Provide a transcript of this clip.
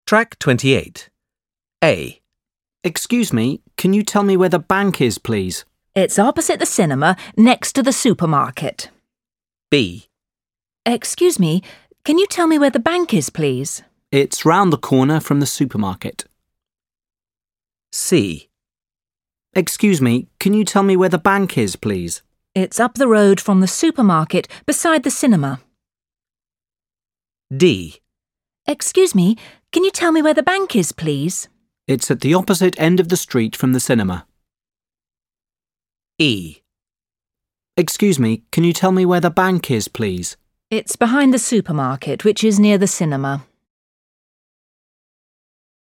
Track 28. A. Excuse me, can you tell me where the bank is, please? It's opposite the cinema, next to the supermarket. B. Excuse me, can you tell me where the bank is, please? It's round the corner from the supermarket. C. Excuse me, can you tell me where the bank is, please? It's up the road from the supermarket, beside the cinema. D. Excuse me, can you tell me where the bank is, please? It's at the opposite end of the street from the cinema. E. Excuse me, can you tell me where the bank is, please? It's behind the supermarket, which is near the cinema.